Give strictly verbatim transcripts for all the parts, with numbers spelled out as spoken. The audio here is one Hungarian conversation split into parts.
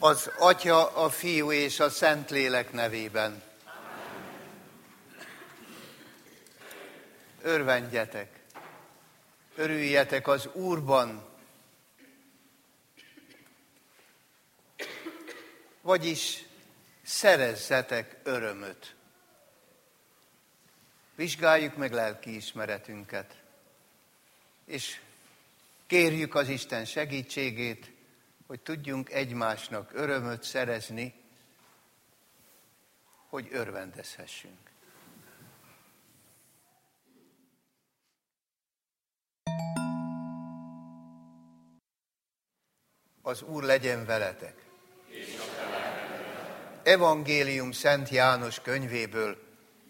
Az Atya, a Fiú és a Szentlélek nevében. Örvendjetek, örüljetek az Úrban, vagyis szerezzetek örömöt. Vizsgáljuk meg lelkiismeretünket, és kérjük az Isten segítségét, hogy tudjunk egymásnak örömöt szerezni, hogy örvendezhessünk. Az Úr legyen veletek. Evangélium Szent János könyvéből.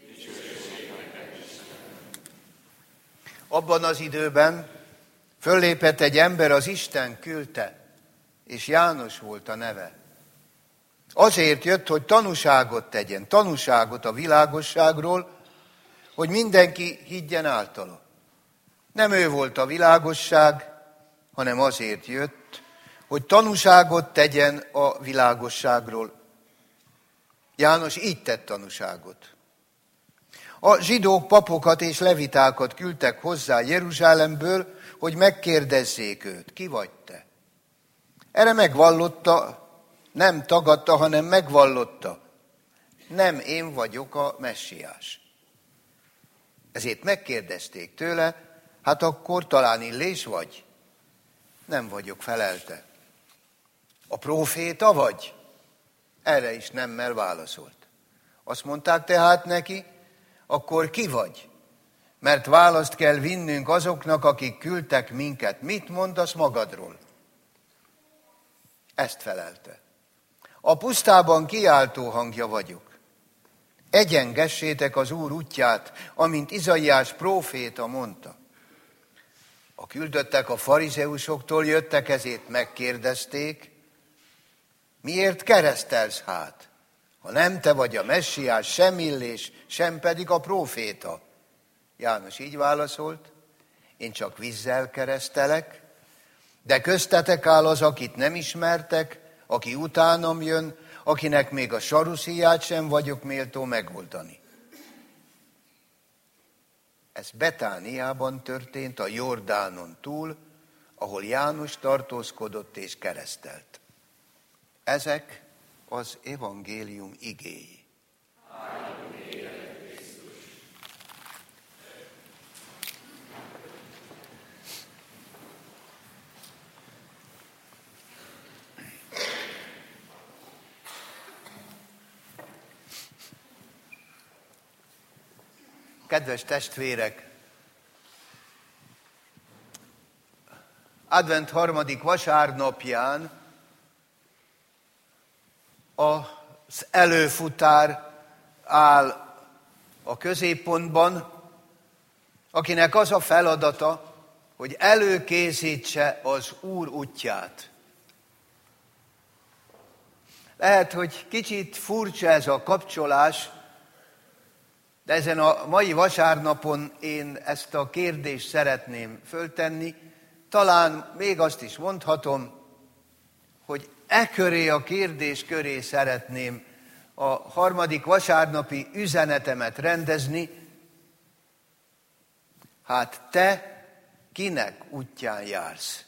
Abban az időben föllépett egy ember, az Isten küldte, és János volt a neve. Azért jött, hogy tanúságot tegyen, tanúságot a világosságról, hogy mindenki higgyen általa. Nem ő volt a világosság, hanem azért jött, hogy tanúságot tegyen a világosságról. János így tett tanúságot. A zsidók papokat és levitákat küldtek hozzá Jeruzsálemből, hogy megkérdezzék őt, ki vagy te? Erre megvallotta, nem tagadta, hanem megvallotta. Nem én vagyok a messiás. Ezért megkérdezték tőle, hát akkor talán Illés vagy? Nem vagyok, felelte. A próféta vagy? Erre is nemmel válaszolt. Azt mondták tehát neki, akkor ki vagy? Mert választ kell vinnünk azoknak, akik küldtek minket. Mit mondasz magadról? Ezt felelte. A pusztában kiáltó hangja vagyok. Egyengessétek az Úr útját, amint Izaiás próféta mondta. A küldöttek a farizeusoktól jöttek, ezért megkérdezték, miért keresztelsz hát, ha nem te vagy a messiás, sem Illés, sem pedig a próféta? János így válaszolt, én csak vízzel keresztelek, de köztetek áll az, akit nem ismertek, aki utánam jön, akinek még a saruszíját sem vagyok méltó megoldani. Ez Betániában történt, a Jordánon túl, ahol János tartózkodott és keresztelt. Ezek az evangélium igéi. Kedves testvérek, advent harmadik vasárnapján az előfutár áll a középpontban, akinek az a feladata, hogy előkészítse az Úr útját. Lehet, hogy kicsit furcsa ez a kapcsolás, de ezen a mai vasárnapon én ezt a kérdést szeretném föltenni. Talán még azt is mondhatom, hogy e köré a kérdés köré szeretném a harmadik vasárnapi üzenetemet rendezni. Hát te kinek útján jársz?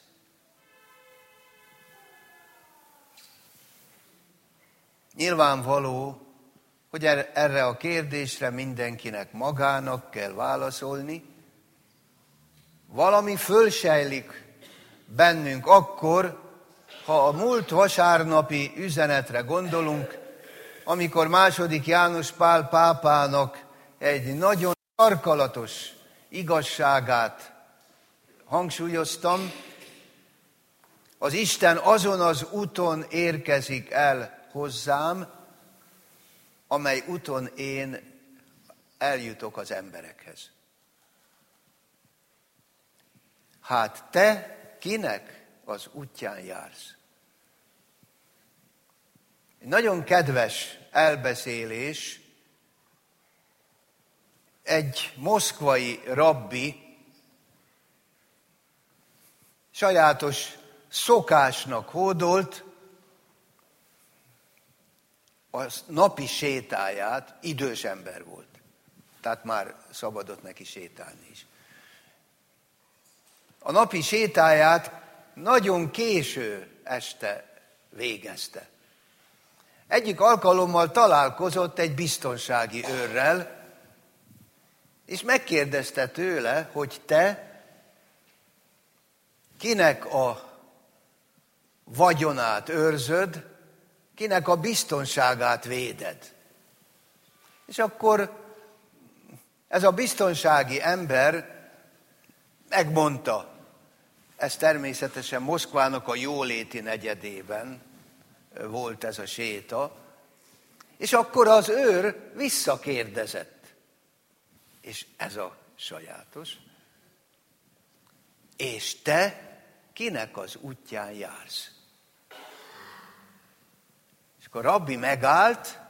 Nyilvánvaló, hogy erre a kérdésre mindenkinek magának kell válaszolni. Valami fölsejlik bennünk akkor, ha a múlt vasárnapi üzenetre gondolunk, amikor második János Pál pápának egy nagyon sarkalatos igazságát hangsúlyoztam. Az Isten azon az úton érkezik el hozzám, amely úton én eljutok az emberekhez. Hát te kinek az útján jársz? Egy nagyon kedves elbeszélés, egy moszkvai rabbi sajátos szokásnak hódolt, a napi sétáját, idős ember volt. Tehát már szabadott neki sétálni is. A napi sétáját nagyon késő este végezte. Egyik alkalommal találkozott egy biztonsági őrrel, és megkérdezte tőle, hogy te kinek a vagyonát őrzöd, kinek a biztonságát véded. És akkor ez a biztonsági ember megmondta, ez természetesen Moszkvának a jóléti negyedében volt ez a séta, és akkor az őr visszakérdezett, és ez a sajátos, és te kinek az útján jársz? És akkor Rabbi megállt,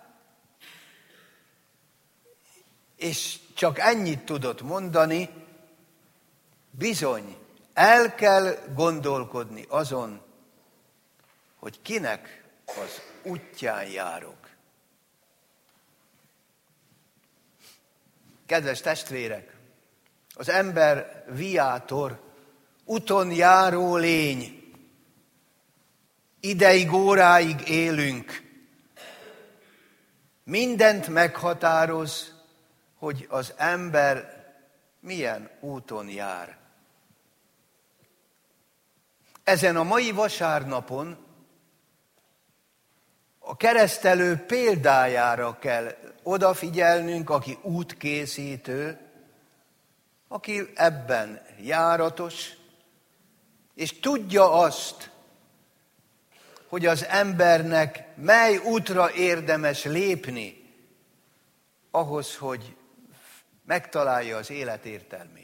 és csak ennyit tudott mondani, bizony, el kell gondolkodni azon, hogy kinek az útján járok. Kedves testvérek, az ember viátor, úton járó lény, ideig, óráig élünk. Mindent meghatároz, hogy az ember milyen úton jár. Ezen a mai vasárnapon a keresztelő példájára kell odafigyelnünk, aki útkészítő, aki ebben járatos, és tudja azt, hogy az embernek mely útra érdemes lépni ahhoz, hogy megtalálja az élet értelmét.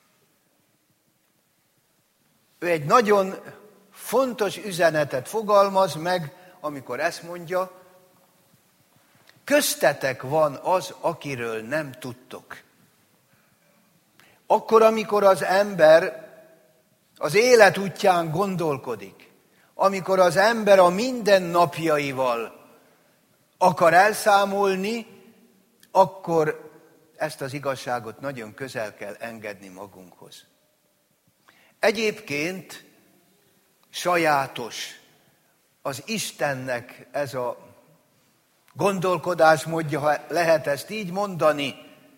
Ő egy nagyon fontos üzenetet fogalmaz meg, amikor ezt mondja, köztetek van az, akiről nem tudtok. Akkor, amikor az ember az élet útján gondolkodik, amikor az ember a mindennapjaival akar elszámolni, akkor ezt az igazságot nagyon közel kell engedni magunkhoz. Egyébként sajátos az Istennek ez a gondolkodásmódja, ha lehet ezt így mondani.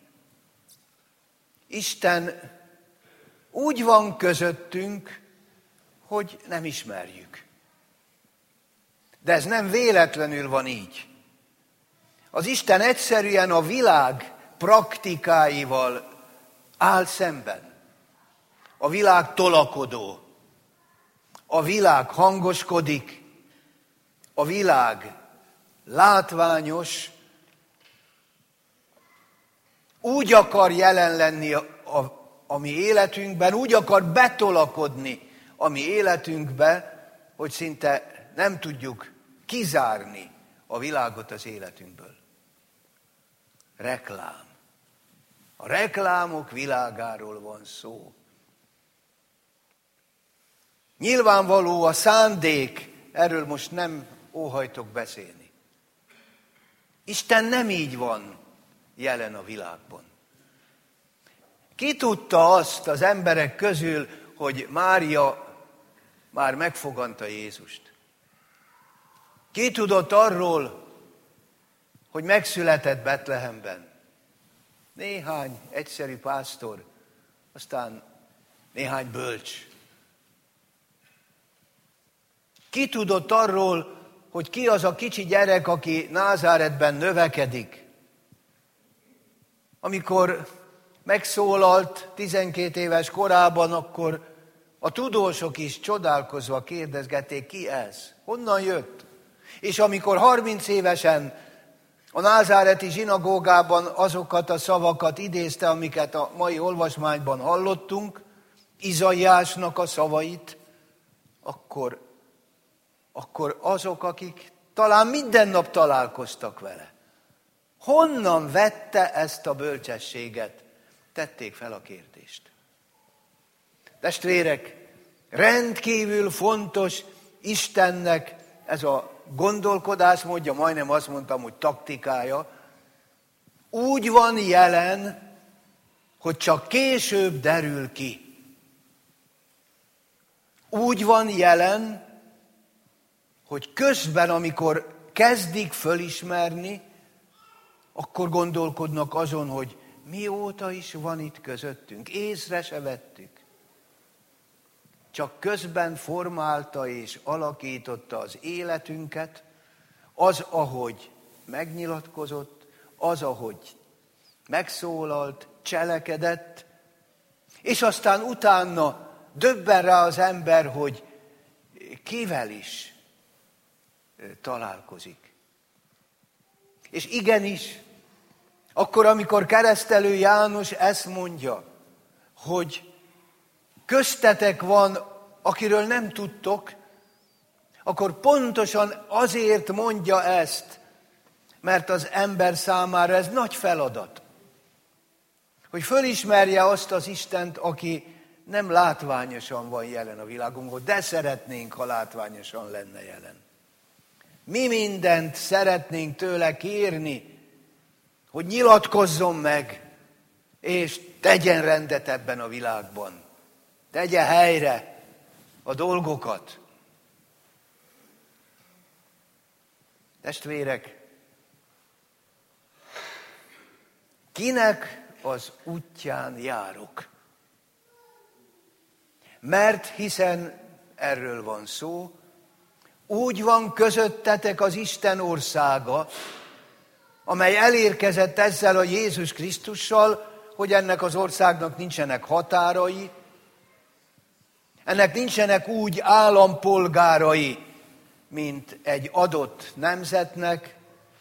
Isten úgy van közöttünk, hogy nem ismerjük. De ez nem véletlenül van így. Az Isten egyszerűen a világ praktikáival áll szemben. A világ tolakodó, a világ hangoskodik, a világ látványos, úgy akar jelen lenni a, a, a mi életünkben, úgy akar betolakodni a mi életünkbe, hogy szinte nem tudjuk kizárni a világot az életünkből. Reklám. A reklámok világáról van szó. Nyilvánvaló a szándék, erről most nem óhajtok beszélni. Isten nem így van jelen a világban. Ki tudta azt az emberek közül, hogy Mária már megfoganta Jézust? Ki tudott arról, hogy megszületett Betlehemben? Néhány egyszerű pásztor, aztán néhány bölcs. Ki tudott arról, hogy ki az a kicsi gyerek, aki Názáretben növekedik? Amikor megszólalt tizenkét éves korában, akkor a tudósok is csodálkozva kérdezgették, ki ez? Honnan jött? És amikor harminc évesen a názáreti zsinagógában azokat a szavakat idézte, amiket a mai olvasmányban hallottunk, Izaiásnak a szavait, akkor, akkor azok, akik talán minden nap találkoztak vele, honnan vette ezt a bölcsességet? Tették fel a kérdést. Testvérek, rendkívül fontos Istennek ez a gondolkodásmódja, majdnem azt mondtam, hogy taktikája, úgy van jelen, hogy csak később derül ki. Úgy van jelen, hogy közben, amikor kezdik fölismerni, akkor gondolkodnak azon, hogy mióta is van itt közöttünk. Észre se vettük. Csak közben formálta és alakította az életünket, az, ahogy megnyilatkozott, az, ahogy megszólalt, cselekedett, és aztán utána döbben rá az ember, hogy kivel is találkozik. És igenis, akkor, amikor keresztelő János ezt mondja, hogy köztetek van, akiről nem tudtok, akkor pontosan azért mondja ezt, mert az ember számára ez nagy feladat. Hogy fölismerje azt az Istent, aki nem látványosan van jelen a világunkban, de szeretnénk, ha látványosan lenne jelen. Mi mindent szeretnénk tőle kérni, hogy nyilatkozzon meg, és tegyen rendet ebben a világban. Tegye helyre a dolgokat. Testvérek, kinek az útján járok? Mert hiszen erről van szó, úgy van közöttetek az Isten országa, amely elérkezett ezzel a Jézus Krisztussal, hogy ennek az országnak nincsenek határai, ennek nincsenek úgy állampolgárai, mint egy adott nemzetnek.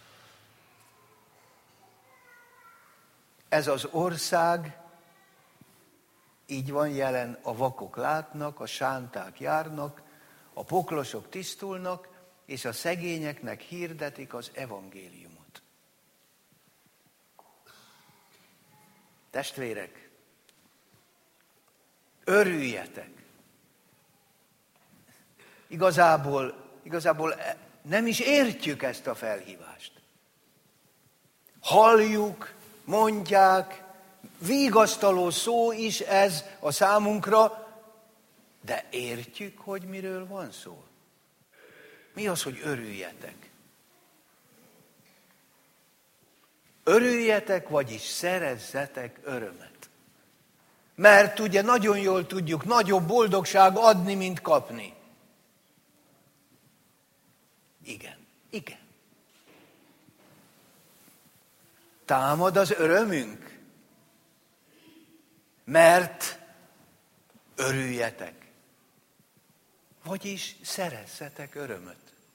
Ez az ország így van jelen, a vakok látnak, a sánták járnak, a poklosok tisztulnak, és a szegényeknek hirdetik az evangéliumot. Testvérek, örüljetek! Igazából, igazából nem is értjük ezt a felhívást. Halljuk, mondják, vigasztaló szó is ez a számunkra, de értjük, hogy miről van szó. Mi az, hogy örüljetek? Örüljetek, vagyis szerezzetek örömet. Mert ugye nagyon jól tudjuk, nagyobb boldogság adni, mint kapni. Igen, igen. Támad az örömünk, mert örüljetek, vagyis szerezzetek örömöt.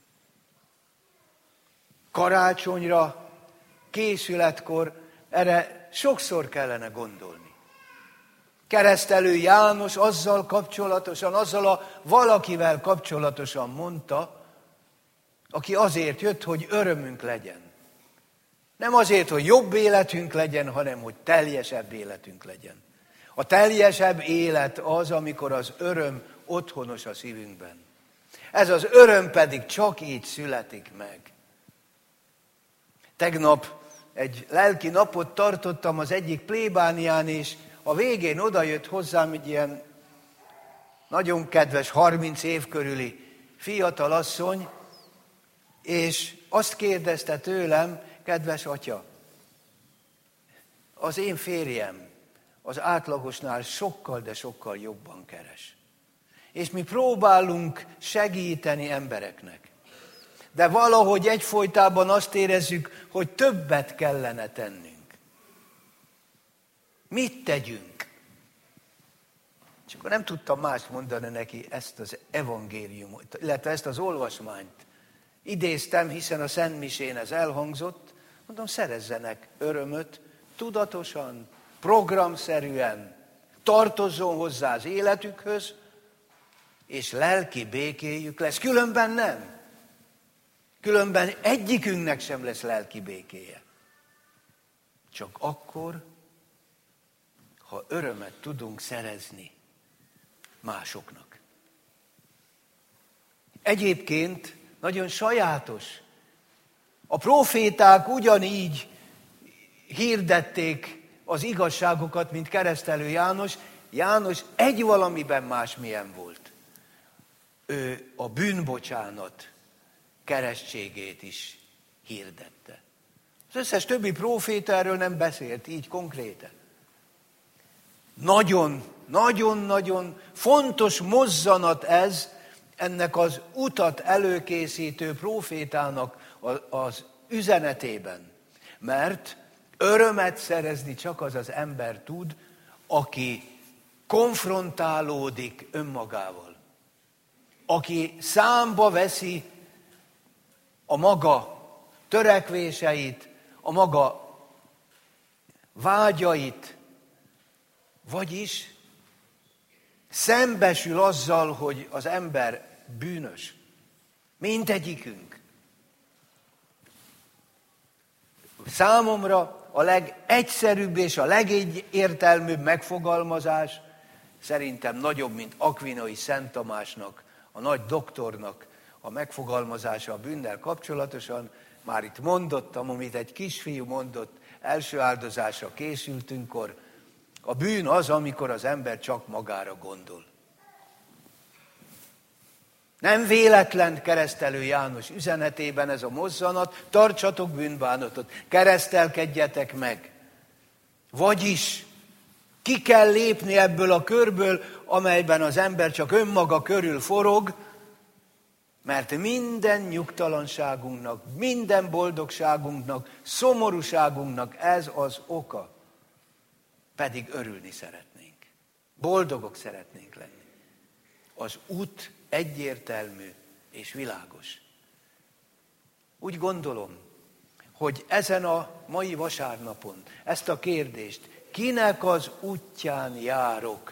Karácsonyra, készületkor erre sokszor kellene gondolni. Keresztelő János azzal kapcsolatosan, azzal a valakivel kapcsolatosan mondta, aki azért jött, hogy örömünk legyen. Nem azért, hogy jobb életünk legyen, hanem hogy teljesebb életünk legyen. A teljesebb élet az, amikor az öröm otthonos a szívünkben. Ez az öröm pedig csak így születik meg. Tegnap egy lelki napot tartottam az egyik plébánián, és a végén odajött hozzám egy ilyen nagyon kedves, harminc év körüli fiatal asszony, és azt kérdezte tőlem, kedves atya, az én férjem az átlagosnál sokkal, de sokkal jobban keres. És mi próbálunk segíteni embereknek. De valahogy egyfolytában azt érezzük, hogy többet kellene tennünk. Mit tegyünk? És akkor nem tudtam mást mondani neki, ezt az evangéliumot, illetve ezt az olvasmányt. Idéztem, hiszen a Szent Misén ez elhangzott, mondom, szerezzenek örömöt, tudatosan, programszerűen, tartozzon hozzá az életükhöz, és lelki békéjük lesz. Különben nem. Különben egyikünknek sem lesz lelki békéje. Csak akkor, ha örömet tudunk szerezni másoknak. Egyébként nagyon sajátos. A próféták ugyanígy hirdették az igazságokat, mint keresztelő János. János egy valamiben másmilyen volt. Ő a bűnbocsánat keresztségét is hirdette. Az összes többi próféta erről nem beszélt, így konkrétan. Nagyon, nagyon, nagyon fontos mozzanat ez ennek az utat előkészítő prófétának az üzenetében. Mert örömet szerezni csak az az ember tud, aki konfrontálódik önmagával. Aki számba veszi a maga törekvéseit, a maga vágyait, vagyis szembesül azzal, hogy az ember bűnös. Mindegyikünk. Számomra a legegyszerűbb és a legegyértelműbb megfogalmazás szerintem nagyobb, mint Akvinai Szent Tamásnak, a nagy doktornak a megfogalmazása a bűnnel kapcsolatosan. Már itt mondottam, amit egy kisfiú mondott, első áldozásra készültünkkor. A bűn az, amikor az ember csak magára gondol. Nem véletlen keresztelő János üzenetében ez a mozzanat, tartsatok bűnbánatot, keresztelkedjetek meg. Vagyis ki kell lépni ebből a körből, amelyben az ember csak önmaga körül forog, mert minden nyugtalanságunknak, minden boldogságunknak, szomorúságunknak ez az oka. Pedig örülni szeretnénk. Boldogok szeretnénk lenni. Az út egyértelmű és világos. Úgy gondolom, hogy ezen a mai vasárnapon ezt a kérdést, kinek az útján járok,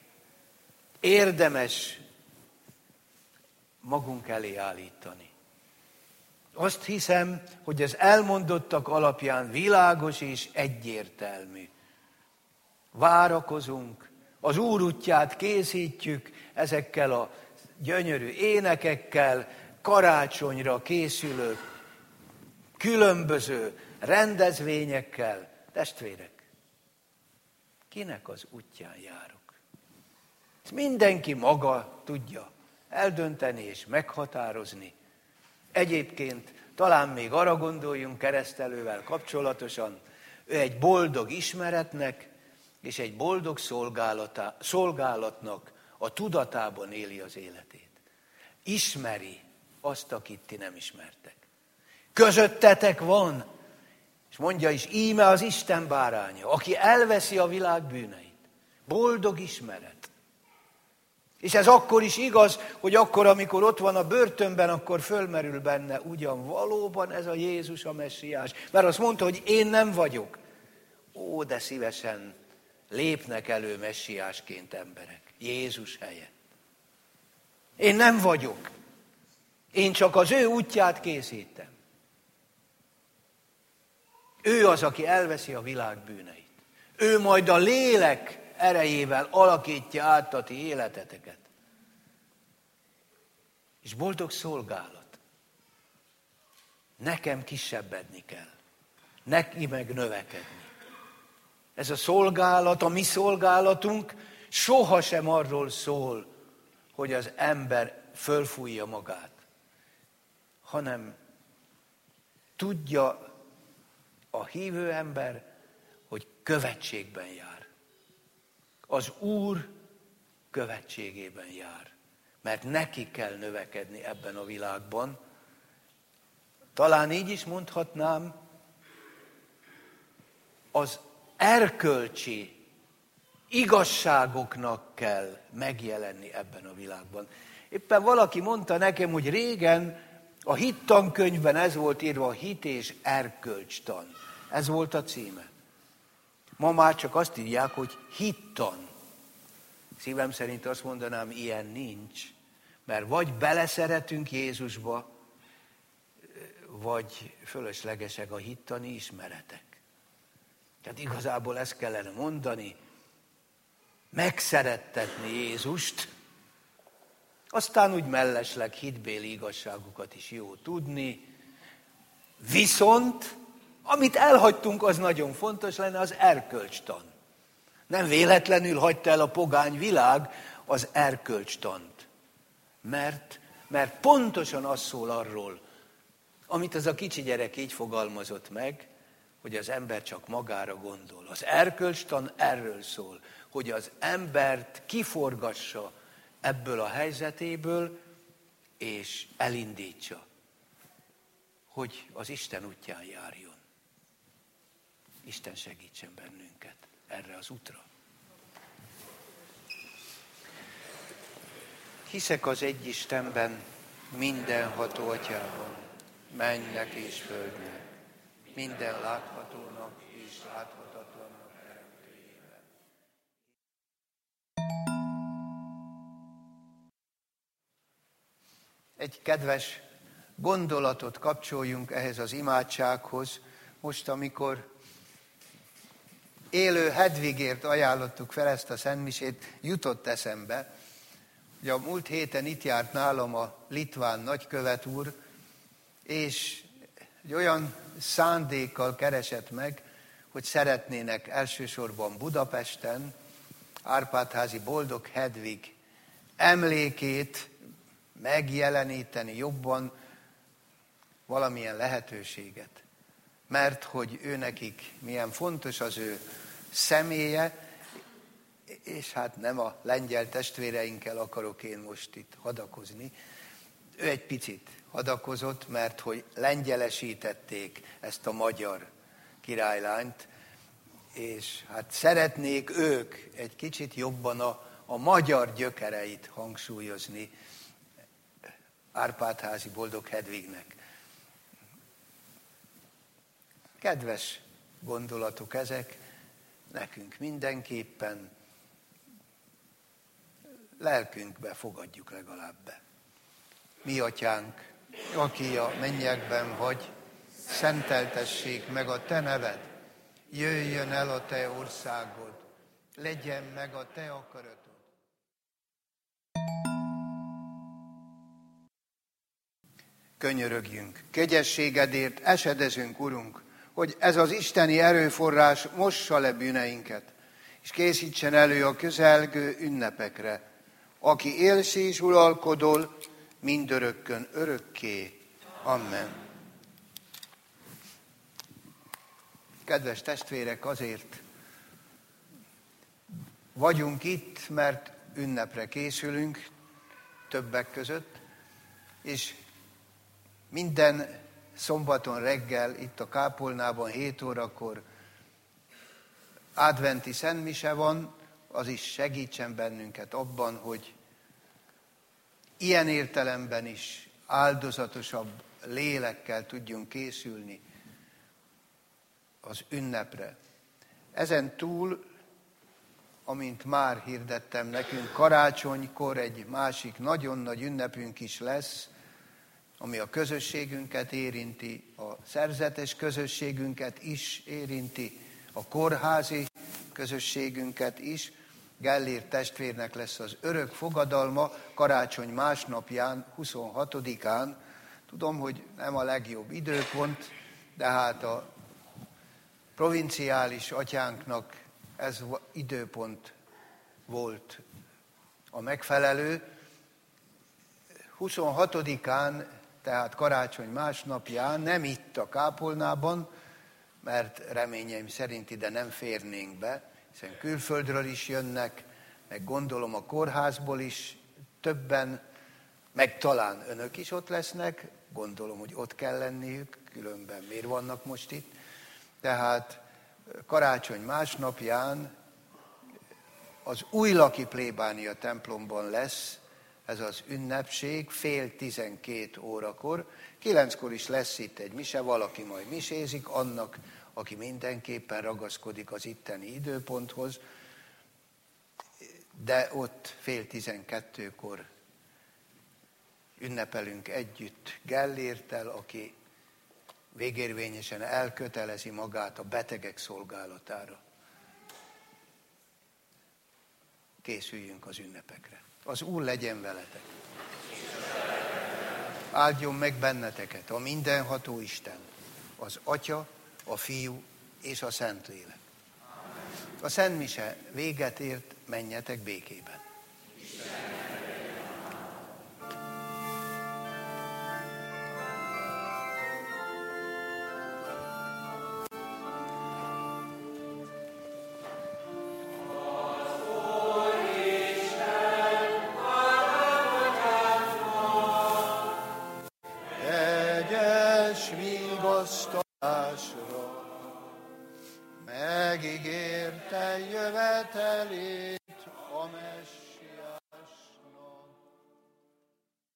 érdemes magunk elé állítani. Azt hiszem, hogy az elmondottak alapján világos és egyértelmű. Várakozunk, az Úr útját készítjük ezekkel a gyönyörű énekekkel, karácsonyra készülő, különböző rendezvényekkel. Testvérek, kinek az útján járok? Ezt mindenki maga tudja eldönteni és meghatározni. Egyébként talán még arra gondoljunk keresztelővel kapcsolatosan, ő egy boldog ismeretnek és egy boldog szolgálatnak a tudatában éli az életét. Ismeri azt, akit ti nem ismertek. Közöttetek van, és mondja is, íme az Isten báránya, aki elveszi a világ bűneit. Boldog ismeret. És ez akkor is igaz, hogy akkor, amikor ott van a börtönben, akkor fölmerül benne ugyan valóban ez a Jézus a messiás. Mert azt mondta, hogy én nem vagyok. Ó, de szívesen lépnek elő messiásként emberek. Jézus helyett. Én nem vagyok. Én csak az ő útját készítem. Ő az, aki elveszi a világ bűneit. Ő majd a lélek erejével alakítja át a ti életeteket. És boldog szolgálat. Nekem kisebbedni kell. Neki meg növekedni. Ez a szolgálat, a mi szolgálatunk sohasem arról szól, hogy az ember fölfújja magát, hanem tudja a hívő ember, hogy követségben jár. Az Úr követségében jár, mert neki kell növekedni ebben a világban. Talán így is mondhatnám, az erkölcsi igazságoknak kell megjelenni ebben a világban. Éppen valaki mondta nekem, hogy régen a hittankönyvben ez volt írva, a hit és erkölcstan. Ez volt a címe. Ma már csak azt írják, hogy hittan. Szívem szerint azt mondanám, ilyen nincs. Mert vagy beleszeretünk Jézusba, vagy fölöslegesek a hittani ismeretek. Tehát igazából ezt kellene mondani, megszerettetni Jézust, Aztán úgy mellesleg hitbéli igazságokat is jó tudni. Viszont, amit elhagytunk, az nagyon fontos lenne, az erkölcstan. Nem véletlenül hagyta el a pogány világ az erkölcstant. Mert, mert pontosan az szól arról, amit az a kicsi gyerek így fogalmazott meg, hogy az ember csak magára gondol. Az erkölcstan erről szól, hogy az embert kiforgassa ebből a helyzetéből, és elindítsa, hogy az Isten útján járjon. Isten segítsen bennünket erre az útra. Hiszek az egy Istenben, mindenható Atyában, mennek és földnek, minden láthatónak és láthatatlannak teremtőjében. Egy kedves gondolatot kapcsoljunk ehhez az imádsághoz. Most, amikor élő Hedvigért ajánlottuk fel ezt a szentmisét, jutott eszembe, hogy a múlt héten itt járt nálam a litván nagykövet úr, és egy olyan szándékkal keresett meg, hogy szeretnének elsősorban Budapesten Árpád-házi Boldog Hedvig emlékét megjeleníteni jobban, valamilyen lehetőséget. Mert hogy ő nekik milyen fontos az ő személye, és hát nem a lengyel testvéreinkkel akarok én most itt hadakozni. Ő egy picit hadakozott, mert hogy lengyelesítették ezt a magyar királylányt, és hát szeretnék ők egy kicsit jobban a, a magyar gyökereit hangsúlyozni Árpád-házi Boldog Hedvignek. Kedves gondolatok ezek, nekünk mindenképpen lelkünkbe fogadjuk legalább be. Mi atyánk, aki a mennyekben vagy, szenteltessék meg a te neved, jöjjön el a te országod, legyen meg a te akaratod. Könyörögjünk, kegyességedért esedezünk, Urunk, hogy ez az isteni erőforrás mossa le bűneinket, és készítsen elő a közelgő ünnepekre, aki élsz és uralkodol, mindörökkön örökké. Amen. Kedves testvérek, azért vagyunk itt, mert ünnepre készülünk többek között, és minden szombaton reggel itt a kápolnában hét órakor adventi szentmise van, az is segítsen bennünket abban, hogy ilyen értelemben is áldozatosabb lélekkel tudjunk készülni az ünnepre. Ezen túl, amint már hirdettem nekünk, karácsonykor egy másik nagyon nagy ünnepünk is lesz, ami a közösségünket érinti, a szerzetes közösségünket is érinti, a kórházi közösségünket is. Gellért testvérnek lesz az örök fogadalma karácsony másnapján, huszonhatodikán. Tudom, hogy nem a legjobb időpont, de hát a provinciális atyánknak ez időpont volt a megfelelő. huszonhatodikán, tehát karácsony másnapján, nem itt a kápolnában, mert reményeim szerint ide nem férnénk be, hiszen külföldről is jönnek, meg gondolom a kórházból is többen, meg talán önök is ott lesznek, gondolom, hogy ott kell lenniük, különben miért vannak most itt. Tehát karácsony másnapján az újlaki plébánia templomban lesz ez az ünnepség, fél tizenkét órakor. Kilenckor is lesz itt egy mise, valaki majd misézik, annak, aki mindenképpen ragaszkodik az itteni időponthoz, de ott fél tizenkettőkor ünnepelünk együtt Gellérttel, aki végérvényesen elkötelezi magát a betegek szolgálatára. Készüljünk az ünnepekre. Az Úr legyen veletek. Áldjon meg benneteket a mindenható Isten, az Atya, a Fiú és a Szentlélek. A Szent Mise véget ért, menjetek békében. Vigasztalásra megígérte jövetelét.